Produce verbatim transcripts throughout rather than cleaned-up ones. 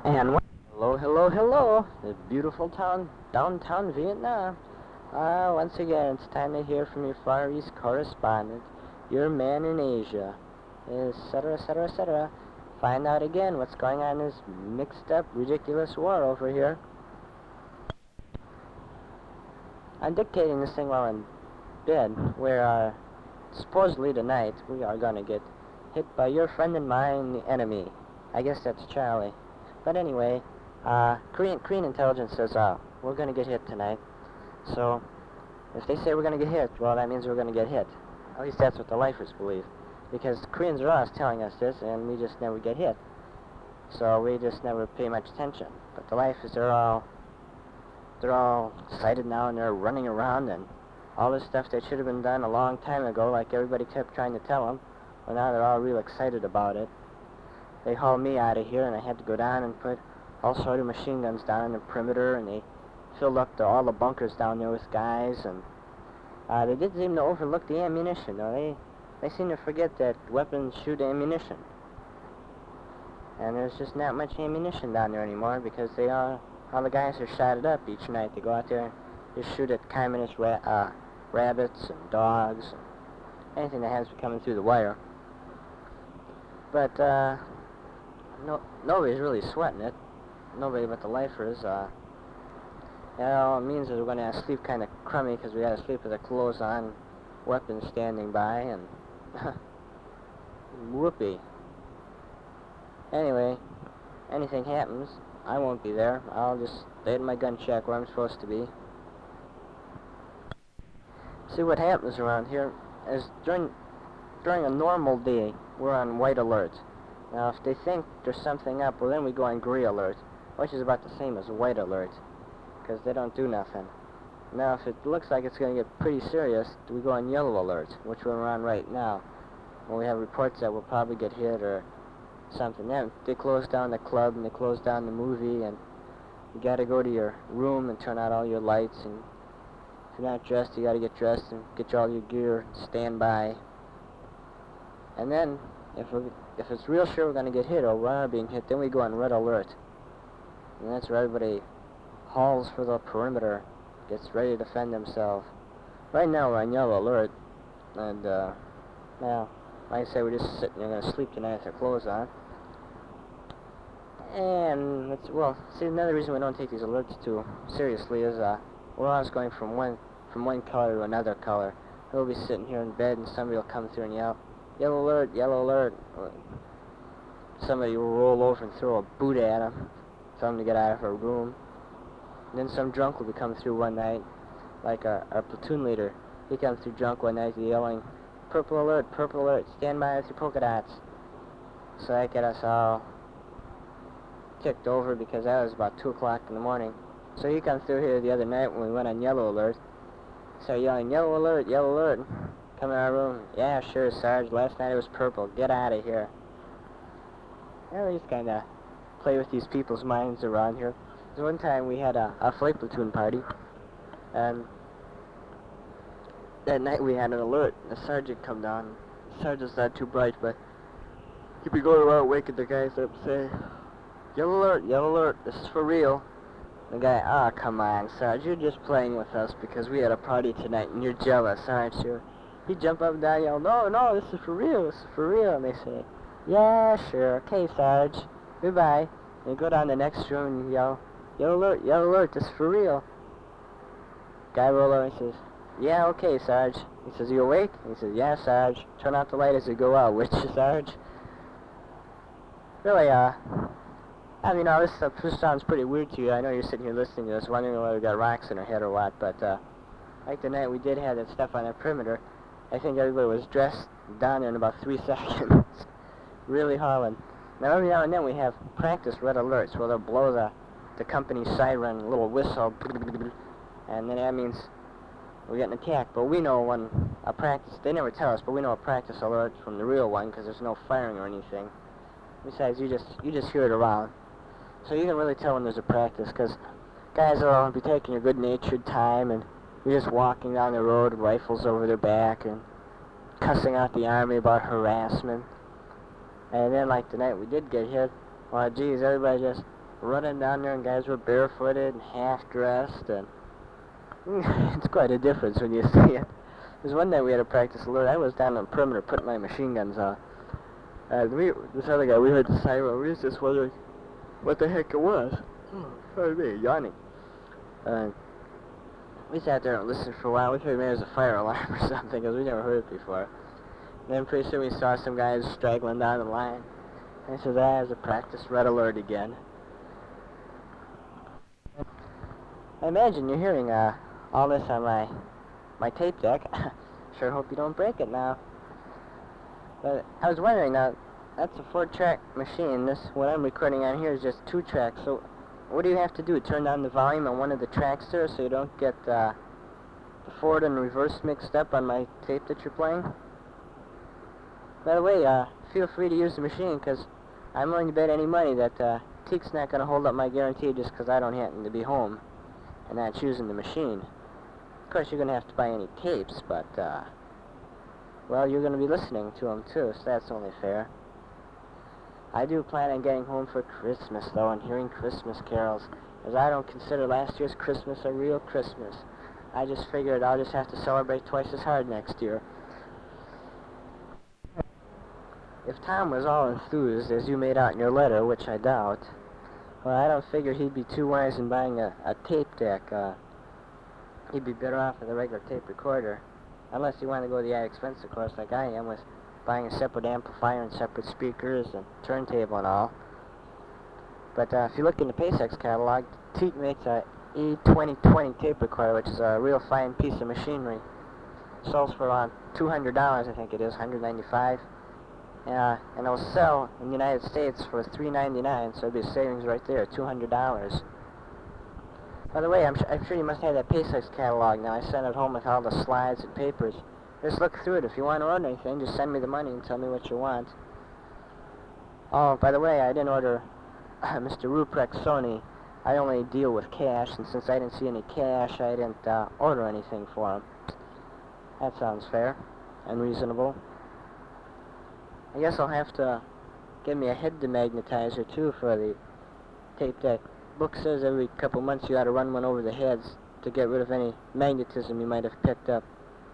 And what? Hello, hello, hello, the beautiful town, downtown Vietnam. Ah, once again, it's time to hear from your Far East correspondent, your man in Asia, etc., etc., et cetera. Find out again what's going on in this mixed-up, ridiculous war over here. I'm dictating this thing while in bed, where uh, supposedly tonight we are going to get hit by your friend and mine, the enemy. I guess that's Charlie. But anyway, uh, Korean, Korean intelligence says, uh, we're going to get hit tonight. So, if they say we're going to get hit, well, that means we're going to get hit. At least that's what the lifers believe. Because Koreans are always telling us this, and we just never get hit. So we just never pay much attention. But the lifers, they're all, they're all excited now, and they're running around, and all this stuff that should have been done a long time ago, like everybody kept trying to tell them, well, now they're all real excited about it. They hauled me out of here, and I had to go down and put all sort of machine guns down in the perimeter, and they filled up the, all the bunkers down there with guys, and uh, they did seem to overlook the ammunition, though. They, they seem to forget that weapons shoot ammunition. And there's just not much ammunition down there anymore, because they are, all the guys are shotted up each night. They go out there and just shoot at communist ra uh, rabbits and dogs, and anything that has to be coming through the wire. But, uh... No, nobody's really sweating it. Nobody but the lifers. Uh, that all it means is we're going to sleep kind of crummy because we got to sleep with our clothes on, weapons standing by, and whoopee. Anyway, anything happens, I won't be there. I'll just stay in my gun shack where I'm supposed to be. See, what happens around here is during during a normal day, we're on white alert. Now, if they think there's something up, well, then we go on gray alert, which is about the same as white alert, because they don't do nothing. Now, if it looks like it's going to get pretty serious, we go on yellow alert, which we're on right now, when we have reports that we'll probably get hit or something. Then they close down the club, and they close down the movie, and you got to go to your room and turn out all your lights, and if you're not dressed, you got to get dressed and get all your gear, stand by. And then, if we're If it's real sure we're going to get hit or we are being hit, then we go on red alert. And that's where everybody hauls for the perimeter, gets ready to defend themselves. Right now we're on yellow alert, and, uh, well, like I say, we're just sitting there going to sleep tonight with our clothes on. And, it's, well, see, another reason we don't take these alerts too seriously is, uh, we're always going from one, from one color to another color. We'll be sitting here in bed, and somebody will come through and yell, "Yellow alert, yellow alert." Somebody will roll over and throw a boot at him, tell him to get out of our room. And then some drunk will be coming through one night, like our, our platoon leader. He comes through drunk one night yelling, "Purple alert, purple alert, stand by with your polka dots." So that got us all ticked over because that was about two o'clock in the morning. So he comes through here the other night when we went on yellow alert. So yelling, "Yellow alert, yellow alert." Come in our room. "Yeah, sure, Sarge. Last night it was purple. Get out of here." Yeah, we just kind of play with these people's minds around here. There's one time we had a, a flight platoon party, and that night we had an alert. The sergeant come down. The sergeant's not too bright, but he'd be going around waking the guys up and say, "Yellow alert, yellow alert. This is for real." The guy, "Ah, oh, come on, Sarge. You're just playing with us because we had a party tonight, and you're jealous, aren't you?" He'd jump up and down and yell, "No, no, this is for real, this is for real." And they say, "Yeah, sure, okay, Sarge, goodbye." And you go down the next room and you yell, "Yellow alert, yellow alert, this is for real." Guy roll over and says, "Yeah, okay, Sarge." He says, "You awake?" And he says, "Yeah, Sarge. Turn out the light as you go out, would you, Sarge?" Really, uh, I mean, all this stuff this sounds pretty weird to you. I know you're sitting here listening to this, wondering whether we got rocks in our head or what, but, uh, like the night we did have that stuff on our perimeter, I think everybody was dressed down there in about three seconds. Really hauling. Now, every now and then we have practice red alerts where they'll blow the, the company siren, a little whistle, and then that means we're getting attacked. But we know when a practice, they never tell us, but we know a practice alert from the real one because there's no firing or anything. Besides, you just you just hear it around. So you can really tell when there's a practice because guys will be taking a good-natured time and you're just walking down the road with rifles over their back and cussing out the Army about harassment. And then, like tonight, we did get hit. Well, geez, everybody just running down there, and guys were barefooted and half-dressed, and it's quite a difference when you see it. There's one day we had to practice alert. I was down on the perimeter putting my machine guns on. And we, this other guy, we heard the siren. We was just wondering what the heck it was. Pardon me, yawning. Uh, we sat there and listened for a while. We figured maybe it was a fire alarm or something, because we never heard it before. And then pretty soon we saw some guys straggling down the line. And I said, ah, there's a practice red alert again. I imagine you're hearing uh, all this on my my tape deck. Sure hope you don't break it now. But I was wondering, now, that's a four-track machine. This, what I'm recording on here is just two tracks. So what do you have to do? Turn down the volume on one of the tracks there so you don't get uh, the forward and reverse mixed up on my tape that you're playing? By the way, uh, feel free to use the machine, because I'm willing to bet any money that uh, Teek's not going to hold up my guarantee just because I don't happen to be home and not choosing the machine. Of course, you're going to have to buy any tapes, but, uh, well, you're going to be listening to them, too, so that's only fair. I do plan on getting home for Christmas, though, and hearing Christmas carols, as I don't consider last year's Christmas a real Christmas. I just figured I'll just have to celebrate twice as hard next year. If Tom was all enthused, as you made out in your letter, which I doubt, well, I don't figure he'd be too wise in buying a, a tape deck. Uh, he'd be better off with a regular tape recorder. Unless you want to go the added expense, of course, like I am, with buying a separate amplifier and separate speakers and turntable and all. But uh, if you look in the Paysex catalog, Teek makes a E twenty twenty tape recorder, which is a real fine piece of machinery. Sells for around two hundred dollars, I think it is, one hundred ninety-five dollars. Uh, and it'll sell in the United States for three ninety-nine, so it'll be a savings right there, two hundred dollars. By the way, I'm, I'm sure you must have that Paysex catalog now. I sent it home with all the slides and papers. Just look through it. If you want to order anything, just send me the money and tell me what you want. Oh, by the way, I didn't order uh, Mister Ruprecht Sony. I only deal with cash, and since I didn't see any cash, I didn't uh, order anything for him. That sounds fair and reasonable. I guess I'll have to get me a head demagnetizer, too, for the tape deck. Book says every couple months you ought to run one over the heads to get rid of any magnetism you might have picked up.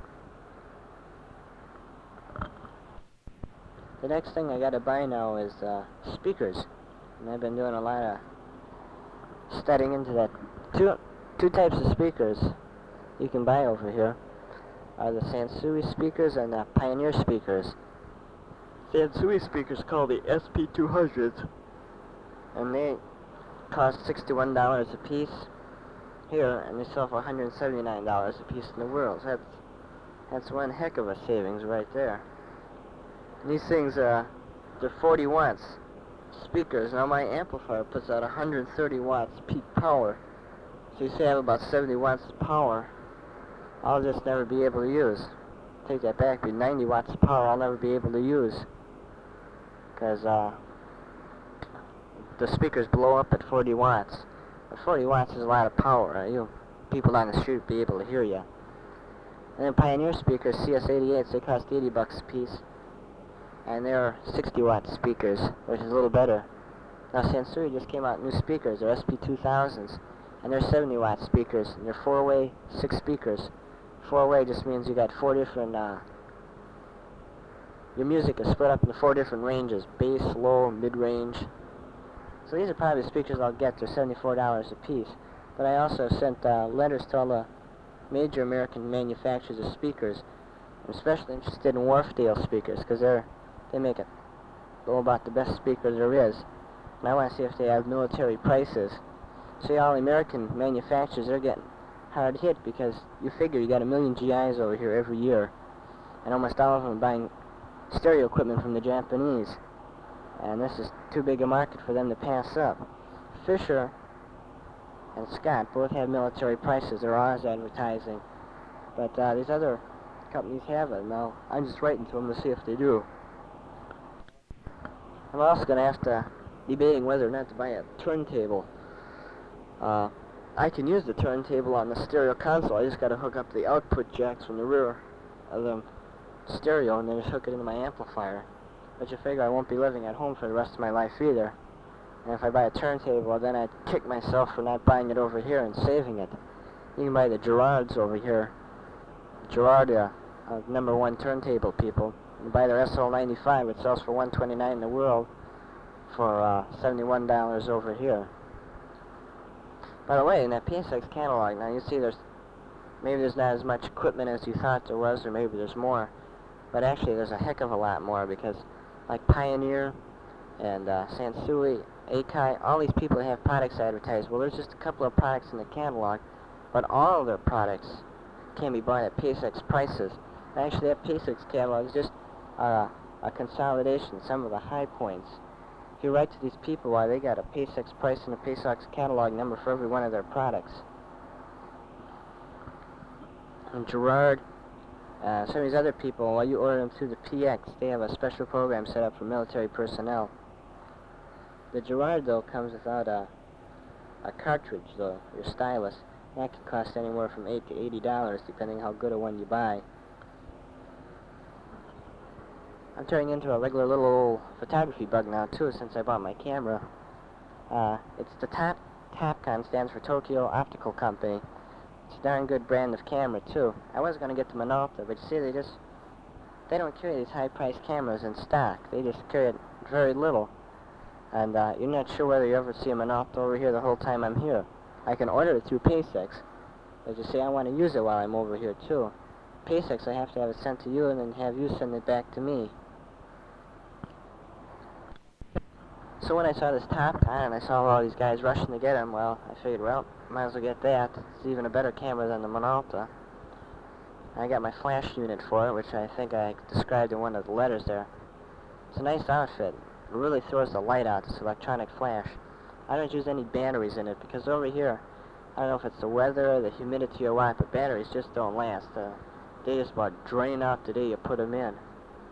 The next thing I gotta buy now is uh, speakers, and I've been doing a lot of studying into that. Two, two types of speakers you can buy over here are the Sansui speakers and the Pioneer speakers. Sansui speakers called the S P two hundreds, and they cost sixty-one dollars a piece here, and they sell for one hundred seventy-nine dollars a piece in the world. So that's, that's one heck of a savings right there. And these things, uh, they're forty watts speakers. Now my amplifier puts out one hundred thirty watts peak power, so you say I have about seventy watts of power I'll just never be able to use. Take that back, be ninety watts of power I'll never be able to use, because uh, the speakers blow up at forty watts. But forty watts is a lot of power. Uh, you people on the street will be able to hear you. And then Pioneer speakers, C S eighty-eights, they cost eighty bucks a piece, and they're sixty watt speakers, which is a little better. Now Sansui just came out with new speakers. They're S P two thousands, and they're seventy watt speakers, and they're four-way, six speakers. Four-way just means you got four different, uh, your music is split up into four different ranges: bass, low, mid-range. So these are probably the speakers I'll get. They're seventy-four dollars a piece. But I also sent uh, letters to all the major American manufacturers of speakers. I'm especially interested in Wharfdale speakers, because they're they make it all about the best speaker there is. And I want to see if they have military prices. See, all the American manufacturers, they're getting hard hit, because you figure you got a million G Is over here every year, and almost all of them are buying stereo equipment from the Japanese. And this is too big a market for them to pass up. Fisher and Scott both have military prices. They're always advertising. But uh, these other companies have it. Now, I'm just writing to them to see if they do. I'm also going to have to debating whether or not to buy a turntable. Uh, I can use the turntable on the stereo console. I just got to hook up the output jacks from the rear of the stereo and then just hook it into my amplifier. But you figure I won't be living at home for the rest of my life either. And if I buy a turntable, then I'd kick myself for not buying it over here and saving it. You can buy the Gerards over here. Gerard, uh, uh, number one turntable people. You buy their S L ninety-five, which sells for one twenty-nine in the world, for uh, seventy-one dollars over here. By the way, in that P S X catalog, now you see there's maybe there's not as much equipment as you thought there was, or maybe there's more, but actually there's a heck of a lot more, because like Pioneer and uh, Sansui, Akai, all these people have products advertised. Well, there's just a couple of products in the catalog, but all of their products can be bought at P S X prices. Actually, that P S X catalog is just uh, a consolidation, some of the high points. If you write to these people, why, they got a P S X price and a P S X catalog number for every one of their products. And Gerard, uh, some of these other people, while you order them through the P X, they have a special program set up for military personnel. The Gerard, though, comes without a, a cartridge, though, your stylus. That can cost anywhere from eight to eighty dollars, depending how good a one you buy. I'm turning into a regular little photography bug now, too, since I bought my camera. Uh, it's the top, Topcon, stands for Tokyo Optical Company. It's a darn good brand of camera, too. I was going to get the Minolta, but you see, they just, they don't carry these high-priced cameras in stock. They just carry it very little. And uh, you're not sure whether you ever see a Minolta over here the whole time I'm here. I can order it through P S X, but you see, I want to use it while I'm over here, too. P S X, I have to have it sent to you and then have you send it back to me. So when I saw this Topcon and I saw all these guys rushing to get them, well, I figured, well, might as well get that. It's even a better camera than the Minolta. I got my flash unit for it, which I think I described in one of the letters there. It's a nice outfit. It really throws the light out, this electronic flash. I don't use any batteries in it, because over here, I don't know if it's the weather or the humidity or what, but batteries just don't last. Uh, they just about drain out the day you put them in.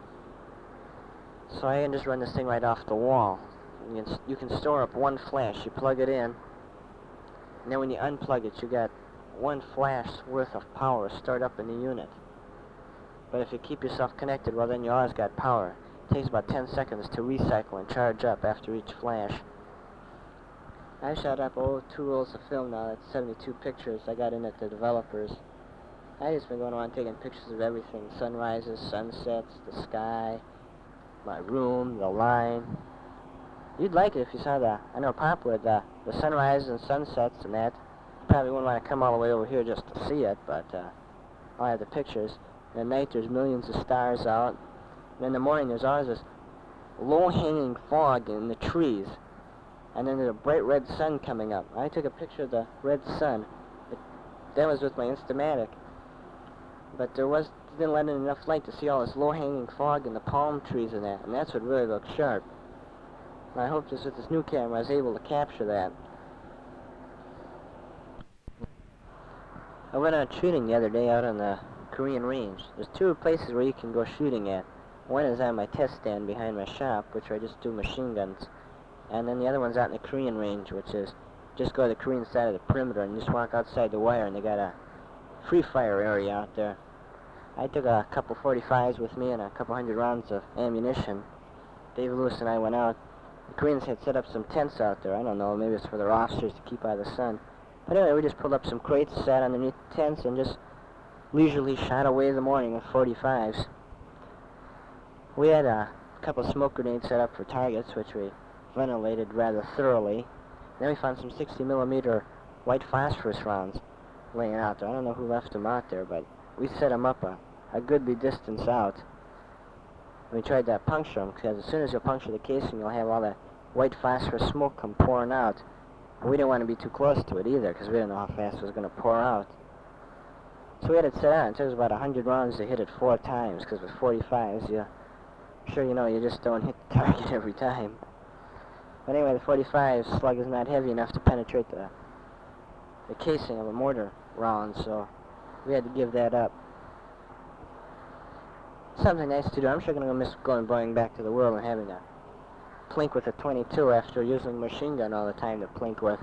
So I can just run this thing right off the wall. You can, you can store up one flash. You plug it in, and then when you unplug it, you got one flash worth of power stored up in the unit. But if you keep yourself connected, well, then you always got power. It takes about ten seconds to recycle and charge up after each flash. I shot up oh, two rolls of film now. That's seventy-two pictures I got in at the developers. I just been going around taking pictures of everything. Sunrises, sunsets, the sky, my room, the line. You'd like it if you saw the, I know Pop would, uh, the sunrises and sunsets and that. You probably wouldn't want to come all the way over here just to see it, but uh, I'll have the pictures. And at night there's millions of stars out. And in the morning there's always this low-hanging fog in the trees. And then there's a bright red sun coming up. I took a picture of the red sun. It, that was with my Instamatic. But there was, didn't let in enough light to see all this low-hanging fog in the palm trees and that. And that's what really looked sharp. And I hope just with this new camera I was able to capture that. I went out shooting the other day out on the Korean range. There's two places where you can go shooting at. One is on my test stand behind my shop, which I just do machine guns. And then the other one's out in the Korean range, which is just go to the Korean side of the perimeter and just walk outside the wire, and they got a free fire area out there. I took a couple forty-fives with me and a couple hundred rounds of ammunition. Dave Lewis and I went out. The Koreans had set up some tents out there. I don't know, maybe it's for their officers to keep out of the sun. But anyway, we just pulled up some crates, sat underneath the tents, and just leisurely shot away the morning with forty-fives. We had a couple smoke grenades set up for targets, which we ventilated rather thoroughly. Then we found some sixty millimeter white phosphorus rounds laying out there. I don't know who left them out there, but we set them up a, a goodly distance out. We tried to puncture them, because as soon as you puncture the casing, you'll have all that white phosphorus smoke come pouring out. And we didn't want to be too close to it either, because we didn't know how fast it was going to pour out. So we had it set out. It took us about one hundred rounds to hit it four times, because with forty-fives, you, sure you know, you just don't hit the target every time. But anyway, the forty-five slug is not heavy enough to penetrate the, the casing of a mortar round, so we had to give that up. Something nice to do. I'm sure going to miss going going back to the world and having a plink with a twenty-two after using a machine gun all the time to plink with.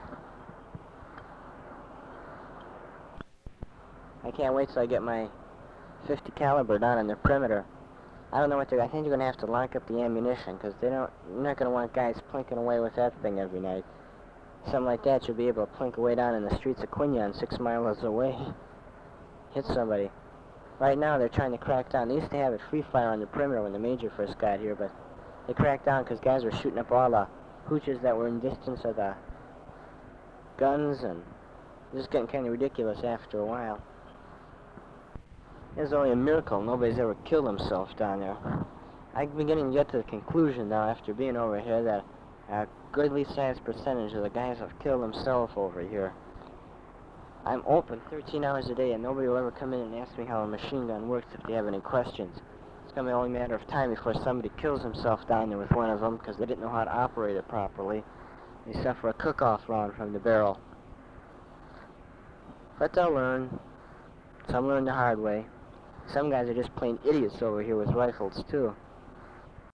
I can't wait till I get my fifty caliber down in the perimeter. I don't know what they're... I think they're going to have to lock up the ammunition, because they don't... You're not going to want guys plinking away with that thing every night. Something like that, you'll be able to plink away down in the streets of Quinyon, six miles away. Hit somebody. Right now, they're trying to crack down. They used to have it free fire on the perimeter when the Major first got here, but they cracked down because guys were shooting up all the hooches that were in distance of the guns, and it was just getting kind of ridiculous after a while. It's only a miracle nobody's ever killed himself down there. I'm beginning to get to the conclusion now, after being over here, that a goodly sized percentage of the guys have killed themselves over here. I'm open thirteen hours a day, and nobody will ever come in and ask me how a machine gun works if they have any questions. It's going to be only a matter of time before somebody kills himself down there with one of them because they didn't know how to operate it properly. They suffer a cook-off round from the barrel. But they'll learn. Some learn the hard way. Some guys are just plain idiots over here with rifles, too.